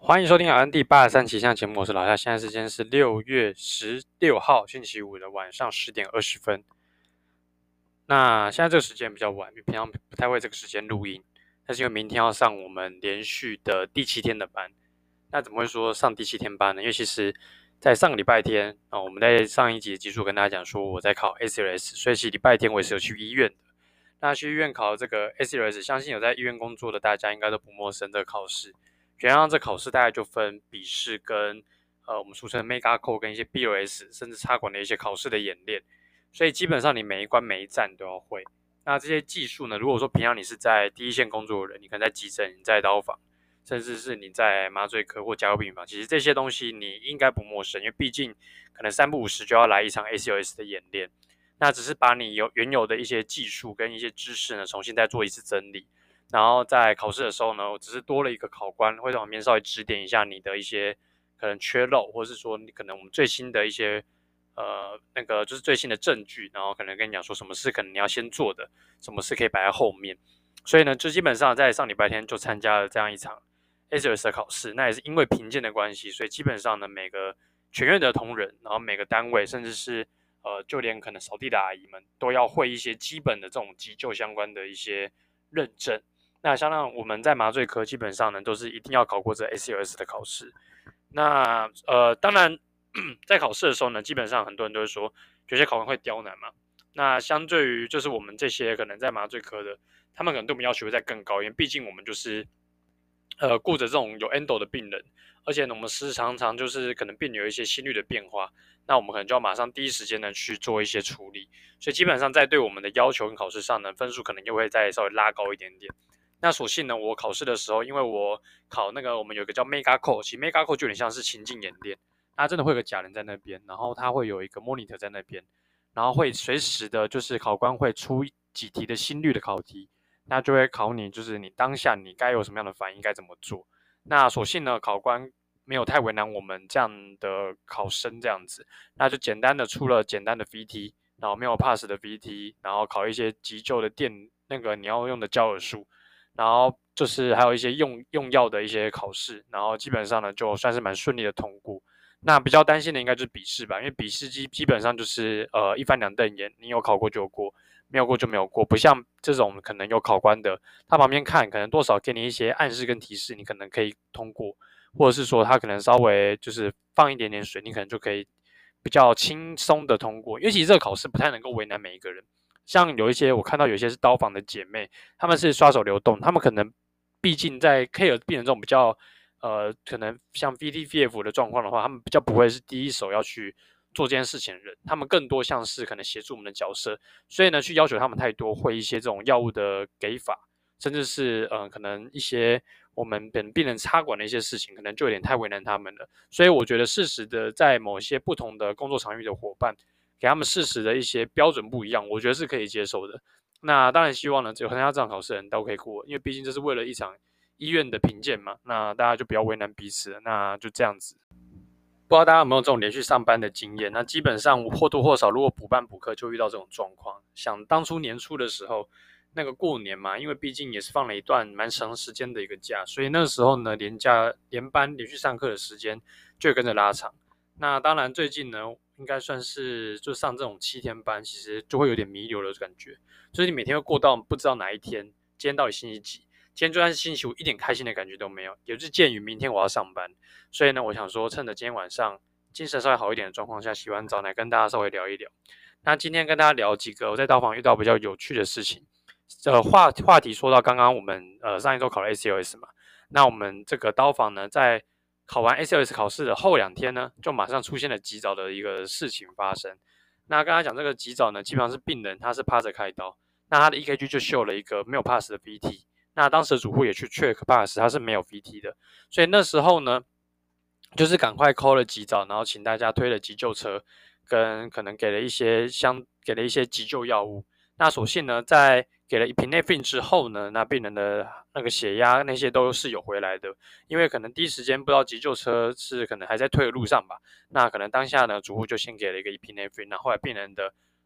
欢迎收听 RN 第83期项节目，我是老夏。现在时间是6月16号星期五的晚上10点20分。那现在这个时间比较晚，因为平常不太会这个时间录音，但是因为明天要上我们连续的第7天的班。那怎么会说上第7天班呢？因为其实在上个礼拜天我们在上一集的集数跟大家讲说我在考 ACLS，所以其实礼拜天我也是有去医院的。那去医院考这个 ACLS，相信有在医院工作的大家应该都不陌生这个考试。原来这考试大概就分笔试跟我们俗称的 Mega Core 跟一些 BLS 甚至插管的一些考试的演练，所以基本上你每一关每一站都要会。那这些技术呢，如果说平常你是在第一线工作的人，你可能在急诊、你在刀房，甚至是你在麻醉科或加护病房，其实这些东西你应该不陌生，因为毕竟可能3不5时就要来一场 ACLS 的演练。那只是把你原有的一些技术跟一些知识呢，重新再做一次整理。然后在考试的时候呢，我只是多了一个考官，会在旁边稍微指点一下你的一些可能缺漏，或是说你可能我们最新的一些就是最新的证据，然后可能跟你讲说什么事可能你要先做的，什么事可以摆在后面。所以呢，就基本上在上礼拜天就参加了这样一场 ACLS 的考试。那也是因为评鉴的关系，所以基本上呢，每个全院的同仁，然后每个单位，甚至是就连可能扫地的阿姨们，都要会一些基本的这种急救相关的一些认证。那相当我们在麻醉科基本上呢，都是一定要考过这 ACLS 的考试。那当然在考试的时候呢，基本上很多人都会说，有些考官会刁难嘛。那相对于就是我们这些可能在麻醉科的，他们可能对我们要求会再更高，因为毕竟我们就是顾着这种有 endo 的病人，而且呢，我们常常就是可能病人有一些心率的变化，那我们可能就要马上第一时间呢去做一些处理，所以基本上在对我们的要求跟考试上呢，分数可能又会再稍微拉高一点点。那所幸呢，我考试的时候，因为我考那个我们有一个叫 Mega Core，其实 Mega Core 就有点像是情境演练，那真的会有个假人在那边，然后他会有一个 monitor 在那边，然后会随时的，就是考官会出几题的心率的考题，那就会考你，就是你当下你该有什么样的反应，该怎么做。那所幸呢，考官没有太为难我们这样的考生这样子，那就简单的出了简单的 VT，然后没有 pass 的 VT，然后考一些急救的那个你要用的焦耳术，然后就是还有一些用药的一些考试，然后基本上呢就算是蛮顺利的通过。那比较担心的应该就是笔试吧，因为笔试基本上就是一翻两瞪眼，你有考过就有过，没有过就没有过，不像这种可能有考官的，他旁边看可能多少给你一些暗示跟提示，你可能可以通过，或者是说他可能稍微就是放一点点水，你可能就可以比较轻松的通过。因为其实这个考试不太能够为难每一个人，像有一些我看到有些是刀房的姐妹，她们是刷手流动，她们可能毕竟在 care 病人这种比较可能像 VTVF 的状况的话，他们比较不会是第一手要去做这件事情的人，他们更多像是可能协助我们的角色，所以呢，去要求他们太多，会一些这种药物的给法，甚至是可能一些我们本病人插管的一些事情，可能就有点太为难他们了。所以我觉得适时的在某些不同的工作场域的伙伴，给他们适时的一些标准不一样，我觉得是可以接受的。那当然希望呢，只有参加这场考试的人都可以过，因为毕竟这是为了一场医院的评鉴嘛，那大家就不要为难彼此了，那就这样子。不知道大家有没有这种连续上班的经验？那基本上或多或少，如果补班补课就遇到这种状况。想当初年初的时候，那个过年嘛，因为毕竟也是放了一段蛮长时间的一个假，所以那个时候呢，连班连续上课的时间就会跟着拉长。那当然最近呢，应该算是就上这种7天班，其实就会有点弥留的感觉，所以你每天会过到不知道哪一天，今天到底星期几？今天就算是星期五，一点开心的感觉都没有。也就是鉴于明天我要上班，所以呢，我想说，趁着今天晚上精神稍微好一点的状况下，洗完澡来跟大家稍微聊一聊。那今天跟大家聊几个我在刀房遇到比较有趣的事情。话题说到刚刚我们上一周考了 ACLS 嘛，那我们这个刀房呢，在考完 ACLS 考试的后2天呢，就马上出现了急早的一个事情发生。那刚才讲这个急早呢，基本上是病人他是趴着开刀，那他的 EKG 就秀了一个没有 pass 的 VT。那当时主护也去 check pass，他是没有 VT 的，所以那时候呢，就是赶快 call 了急诊，然后请大家推了急救车，跟可能给了一些急救药物。那所幸呢，在给了epinephrine之后呢，那病人的那个血压那些都是有回来的，因为可能第一时间不知道急救车是可能还在推的路上吧，那可能当下呢，主护就先给了一个epinephrine，那后来病人的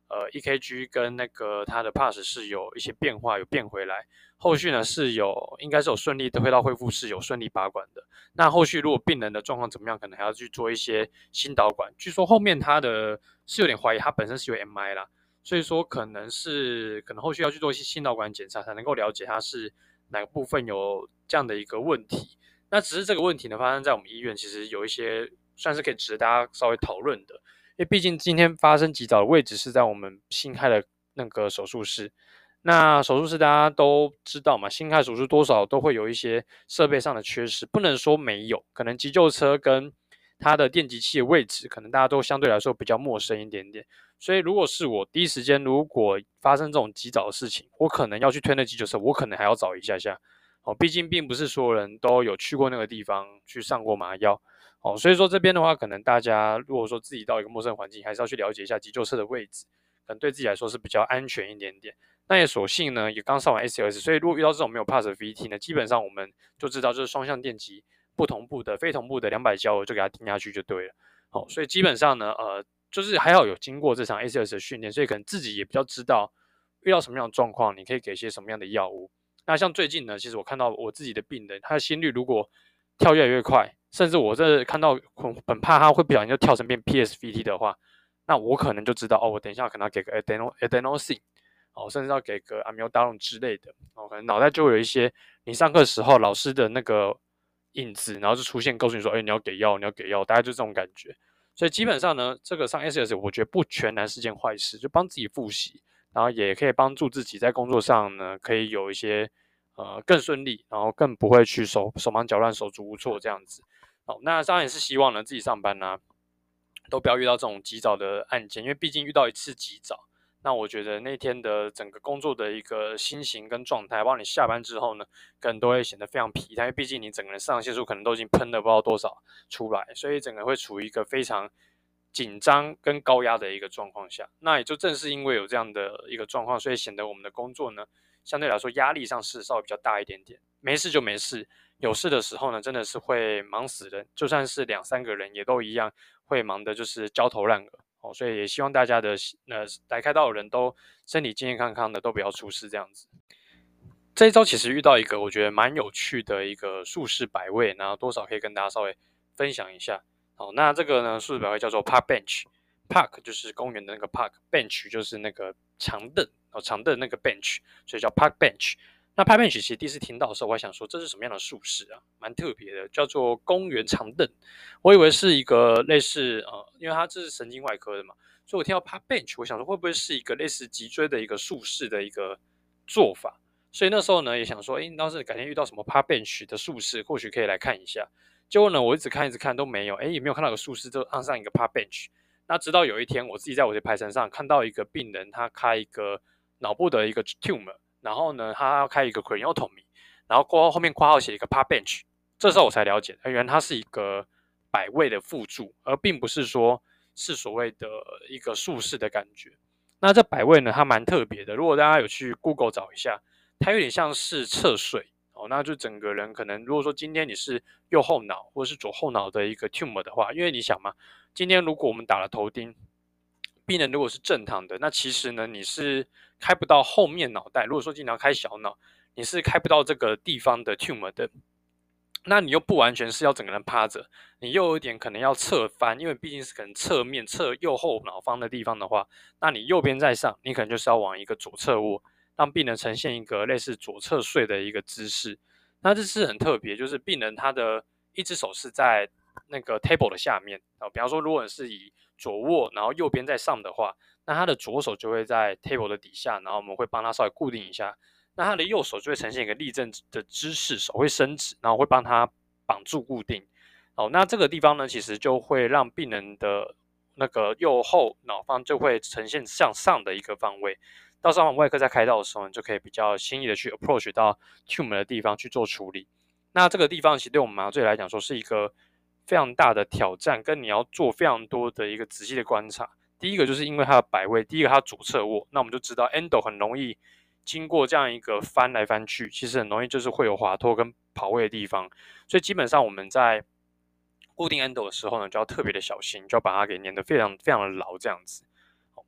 EKG 跟那个它的 pulse 是有一些变化，有变回来。后续呢应该是有顺利的回到恢复室，有顺利拔管的。那后续如果病人的状况怎么样，可能还要去做一些心导管。据说后面他是有点怀疑他本身是有 MI 啦，所以说可能后续要去做一些心导管检查，才能够了解他是哪个部分有这样的一个问题。那只是这个问题呢发生在我们医院，其实有一些算是可以值得大家稍微讨论的。因为毕竟今天发生急躁的位置是在我们新开的那个手术室，那手术室大家都知道嘛，新开手术多少都会有一些设备上的缺失，不能说没有，可能急救车跟它的电击器的位置，可能大家都相对来说比较陌生一点点。所以如果是我第一时间如果发生这种急躁的事情，我可能要去推那急救车，我可能还要找一下下。毕竟并不是所有人都有去过那个地方去上过麻药。所以说这边的话，可能大家如果说自己到一个陌生环境，还是要去了解一下急救车的位置，可能对自己来说是比较安全一点点。那也所幸呢，也刚上完 ACLS，所以如果遇到这种没有 pass 的 VT 呢，基本上我们就知道就是双向电极不同步的、非同步的200焦，我就给它定下去就对了。所以基本上呢，就是还好有经过这场 ACLS 的训练，所以可能自己也比较知道遇到什么样的状况，你可以给些什么样的药物。那像最近呢，其实我看到我自己的病人，他的心率如果跳越来越快，甚至我这看到很怕他会不小心就跳成变 PSVT 的话，那我可能就知道我等一下可能要给个 adenosine，甚至要给个 amiodarone 之类的，可能脑袋就会有一些你上课时候老师的那个影子，然后就出现告诉你说，你要给药，你要给药，大概就这种感觉。所以基本上呢，这个上 SS 我觉得不全然是件坏事，就帮自己复习，然后也可以帮助自己在工作上呢，可以有一些更顺利，然后更不会去手忙脚乱、手足无措这样子。那当然也是希望呢自己上班呢，都不要遇到这种急躁的案件，因为毕竟遇到一次急躁，那我觉得那天的整个工作的一个心情跟状态，包括你下班之后呢，可能都会显得非常疲态，因为毕竟你整个人肾上腺素可能都已经喷了不知道多少出来，所以整个会处于一个非常紧张跟高压的一个状况下。那也就正是因为有这样的一个状况，所以显得我们的工作呢，相对来说压力上是稍微比较大一点点。没事就没事，有事的时候呢，真的是会忙死人，就算是2-3个人也都一样，会忙的就是焦头烂额。所以也希望大家的来开刀的人都身体健健康康的，都不要出事这样子。这一周其实遇到一个我觉得蛮有趣的一个术式摆位，然后多少可以跟大家稍微分享一下。那这个呢术式摆位叫做 Park Bench，Park 就是公园的那个 Park，Bench 就是那个长凳，长凳那个 Bench，所以叫 Park Bench。那 Park Bench 其实第一次听到的时候，我还想说这是什么样的术式啊，蛮特别的，叫做公园长凳。我以为是一个类似因为它这是神经外科的嘛，所以我听到 Park Bench，我想说会不会是一个类似脊椎的一个术式的一个做法。所以那时候呢，也想说，要是改天遇到什么 Park Bench 的术式，或许可以来看一下。结果呢，我一直看都没有，也没有看到有术式就按上一个 Park Bench。那直到有一天，我自己在我的排程上看到一个病人，他开一个脑部的一个 tumor，然后呢，他要开一个 craniotomy，然后后面括号写一个 Park Bench。这时候我才了解，原来它是一个摆位的辅助，而并不是说是所谓的一个术式的感觉。那这摆位呢，它蛮特别的。如果大家有去 Google 找一下，它有点像是侧睡那就整个人可能如果说今天你是右后脑或者是左后脑的一个 tumor 的话，因为你想嘛，今天如果我们打了头钉，病人如果是正躺的，那其实呢你是开不到后面脑袋。如果说经常开小脑，你是开不到这个地方的 tumor 的。那你又不完全是要整个人趴着，你又有一点可能要侧翻，因为毕竟是可能侧面侧右后脑方的地方的话，那你右边在上，你可能就是要往一个左侧卧，让病人呈现一个类似左侧睡的一个姿势。那这是很特别，就是病人他的一只手是在那个 table 的下面比方说如果你是以左卧，然后右边在上的话，那他的左手就会在 table 的底下，然后我们会帮他稍微固定一下。那他的右手就会呈现一个立正的姿势，手会伸直，然后会帮他绑住固定。那这个地方呢，其实就会让病人的那个右后脑方就会呈现向上的一个方位。到时候外科在开刀的时候，你就可以比较轻易的去 approach 到 tumor 的地方去做处理。那这个地方其实对我们麻醉来讲说是一个非常大的挑战，跟你要做非常多的一个仔细的观察。第一个就是因为它的摆位，第一个它左侧卧，那我们就知道 endo 很容易经过这样一个翻来翻去，其实很容易就是会有滑脱跟跑位的地方，所以基本上我们在固定 endo 的时候呢，就要特别的小心，就要把它给粘得非常非常的牢这样子。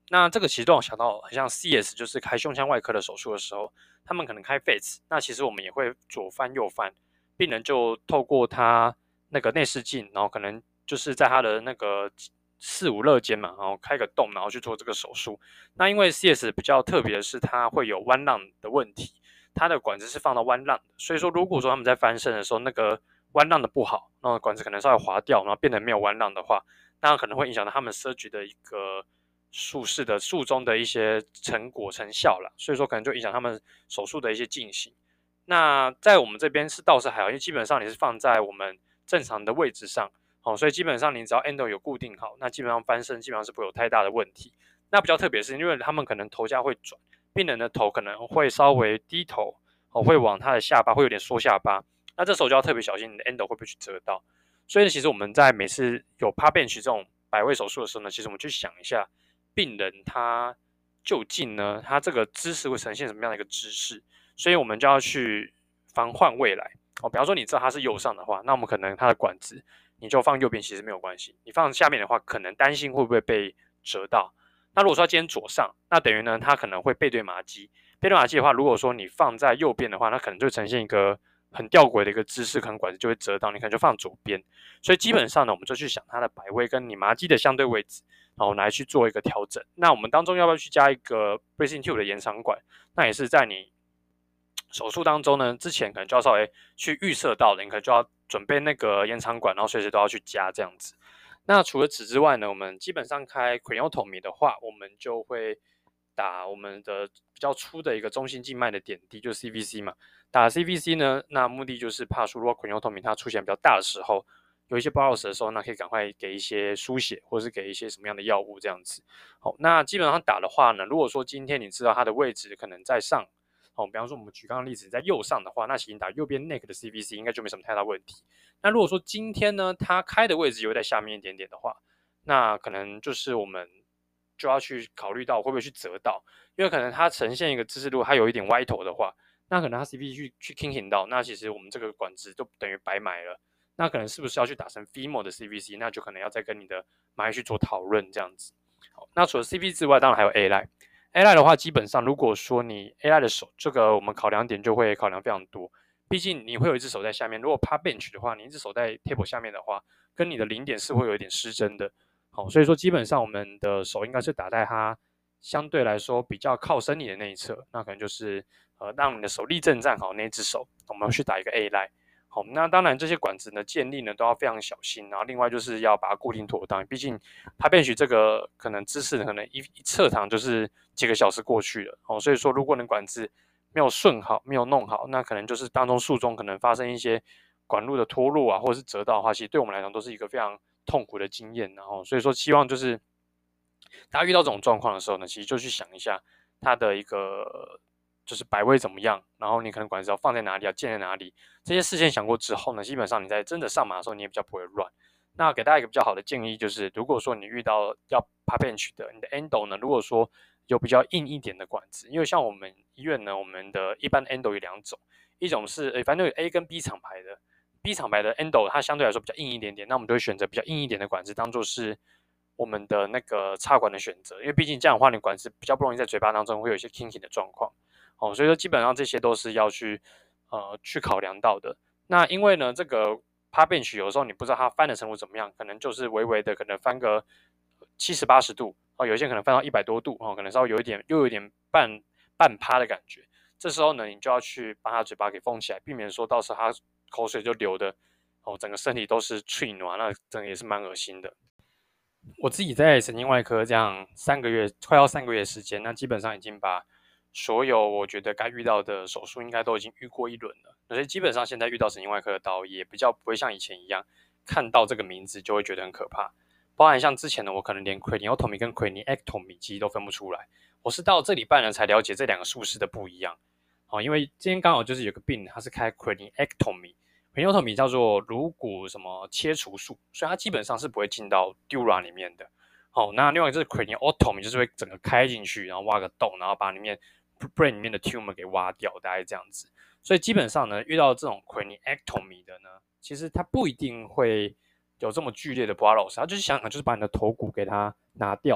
那这个其实让我想到很像 CS， 就是开胸腔外科的手术的时候，他们可能开 face， 那其实我们也会左翻右翻，病人就透过他那个内视镜，然后可能就是在他的那个四五肋间嘛，然后开个洞，然后去做这个手术。那因为 CS 比较特别的是，它会有弯浪的问题，它的管子是放到弯浪的，所以说如果说他们在翻身的时候，那个弯浪的不好，那管子可能稍微滑掉，然后变得没有弯浪的话，那可能会影响到他们surgery的一个术中的一些成果成效啦，所以说可能就影响他们手术的一些进行。那在我们这边倒是还好，因为基本上你是放在我们正常的位置上，所以基本上你只要 endo 有固定好，那基本上翻身基本上是不会有太大的问题。那比较特别是因为他们可能头架会转，病人的头可能会稍微低头，会往他的下巴会有点缩下巴，那这时候就要特别小心你的 endo 会不会去折到。所以其实我们在每次有 PA bench 这种摆位手术的时候呢，其实我们去想一下病人他究竟呢，他这个姿势会呈现什么样的一个姿势，所以我们就要去防患未来。比方说你知道他是右上的话，那我们可能他的管子你就放右边其实没有关系，你放下面的话，可能担心会不会被折到。那如果说他今天左上，那等于呢他可能会背对麻肌。背对麻肌的话，如果说你放在右边的话，那可能就会呈现一个很吊诡的一个姿势，可能管子就会折到，你可能就放左边。所以基本上呢，我们就去想它的摆位跟你麻肌的相对位置，然后来去做一个调整。那我们当中要不要去加一个 bracing tube 的延长管？那也是在你手术当中呢，之前可能就要稍微去预设到的，你可能就要准备那个延长管，然后随时都要去加这样子。那除了此之外呢，我们基本上开 craniotomy 的话，我们就会打我们的比较粗的一个中心静脉的点滴，就是 CVC 嘛。打 CVC 呢，那目的就是怕说如果 craniotomy 它出现比较大的时候，有一些 bolus 的时候，那可以赶快给一些输血，或者是给一些什么样的药物这样子。好，那基本上打的话呢，如果说今天你知道它的位置可能在上，比方说我们举刚刚例子在右上的话，那其实打右边 neck 的 CVC 应该就没什么太大问题。那如果说今天呢，它开的位置有在下面一点点的话，那可能就是我们就要去考虑到会不会去折到，因为可能它呈现一个姿势，如果它有一点歪头的话，那可能它 CVC 去 kinking 到，那其实我们这个管子就等于白埋了。那可能是不是要去打成 FEMO 的 CVC， 那就可能要再跟你的麻医去做讨论这样子。好，那除了 CVC 之外，当然还有 A line。A line 的话，基本上如果说你 A line 的手，这个我们考量点就会考量非常多。毕竟你会有一只手在下面，如果 PA bench 的话，你一只手在 table 下面的话，跟你的零点是会有一点失真的。好，所以说基本上我们的手应该是打在它相对来说比较靠身体的那一侧，那可能就是让你的手立正站好那一只手，我们去打一个 A line。好，那当然这些管子呢建立呢都要非常小心，然后另外就是要把它固定妥当，毕竟它bench 这个可能姿势可能一侧躺就是几个小时过去了，所以说如果你管子没有顺好，没有弄好，那可能就是当中术中可能发生一些管路的脱落啊，或者是折到的话，其实对我们来讲都是一个非常痛苦的经验，然后所以说希望就是大家遇到这种状况的时候呢，其实就去想一下它的一个就是摆位怎么样，然后你可能管子要放在哪里，要建在哪里，这些事先想过之后呢，基本上你在真的上马的时候，你也比较不会乱。那给大家一个比较好的建议就是，如果说你遇到要 PA bench 的，你的 endo 呢，如果说有比较硬一点的管子，因为像我们医院呢，我们的一般 endo 有两种，一种是反正有 A 跟 B 厂牌的，B 厂牌的 endo 它相对来说比较硬一点点，那我们就会选择比较硬一点的管子当做是我们的那个插管的选择，因为毕竟这样的话，你管子比较不容易在嘴巴当中会有一些 kinking 的状况。所以说基本上这些都是要去考量到的。那因为呢，这个 PA bench 有时候你不知道它翻的程度怎么样，可能就是微微的可能翻个70-80度，有些可能翻到100多度，可能稍微有一点又有一点半趴的感觉。这时候呢，你就要去把它嘴巴给封起来，避免说到时候它口水就流的整个身体都是脆暖，那整个也是蛮恶心的。我自己在神经外科这样3个月，快要3个月的时间，那基本上已经把所有我觉得该遇到的手术应该都已经遇过一轮了，所以基本上现在遇到神经外科的刀也比较不会像以前一样看到这个名字就会觉得很可怕。包含像之前的我可能连 craniotomy 跟 craniectomy 其实都分不出来，我是到这礼拜呢才了解这两个术式的不一样。因为今天刚好就是有个病人他是开 craniectomy 叫做颅骨什么切除术，所以它基本上是不会进到 dura 里面的。那另外一个就是 craniotomy 就是会整个开进去，然后挖个洞，然后把里面 brain 里面的 tumor 给挖掉，大概这样子。所以基本上呢，遇到这种 craniectomy 的呢，其实它不一定会有这么剧烈的 bolus，它就是想就是把你的头骨给它拿掉呢，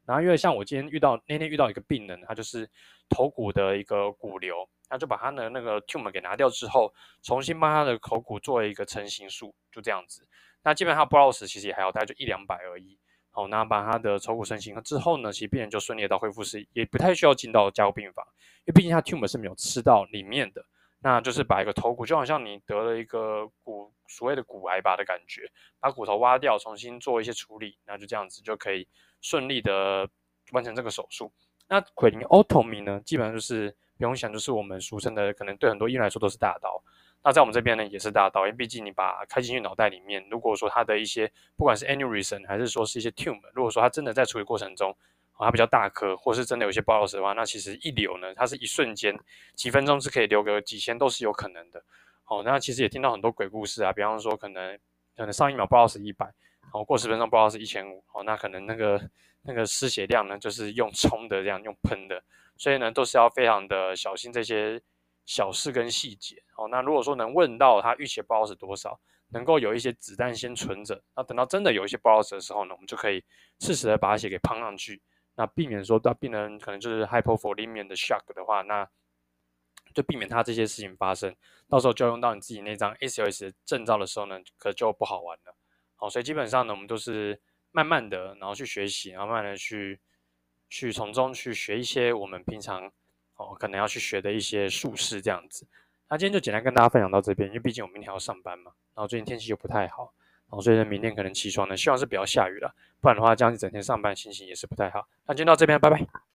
然后因为像我今天那天遇到一个病人，他就是头骨的一个骨瘤，他就把他的那个 tumor 给拿掉之后，重新帮他的头骨做了一个成型术，就这样子。那基本上不 o 死其实也还好，大概就100-200而已。好，那把他的头骨成型之后呢，其实病人就顺利的到恢复室，也不太需要进到加护病房，因为毕竟他 tumor 是没有吃到里面的。那就是把一个头骨，就好像你得了一个所谓的骨癌吧的感觉，把骨头挖掉，重新做一些处理，那就这样子就可以顺利的完成这个手术。那奎林 otomy 呢，基本上就是不用想，就是我们俗称的，可能对很多医院来说都是大刀。那在我们这边呢，也是大刀，因为毕竟你把开进去脑袋里面，如果说它的一些不管是 aneurysm 还是说是一些 tumor，如果说它真的在处理过程中，它比较大颗，或是真的有些不好使的话，那其实一流呢，它是一瞬间几分钟是可以流个几千都是有可能的。好，那其实也听到很多鬼故事啊，比方说可能上一秒不知道是100，过10分钟不知道是1500，那可能那个失血量呢，就是用冲的这样用喷的，所以呢都是要非常的小心这些小事跟细节。那如果说能问到他预期的不知道是多少，能够有一些子弹先存着，那等到真的有一些不好使的时候呢，我们就可以适时的把血给喷上去，那避免说到病人可能就是 hypovolemia 的 shock 的话，那就避免他这些事情发生，到时候就用到你自己那张 ACLS 证照的时候呢，可就不好玩了。好，所以基本上呢，我们都是慢慢的，然后去学习，然后慢慢的去从中去学一些我们平常可能要去学的一些术式这样子。那今天就简单跟大家分享到这边，因为毕竟我明天要上班嘛，然后最近天气又不太好，所以呢明天可能起床呢，希望是不要下雨了，不然的话这样一整天上班心情也是不太好。那今天到这边，拜拜。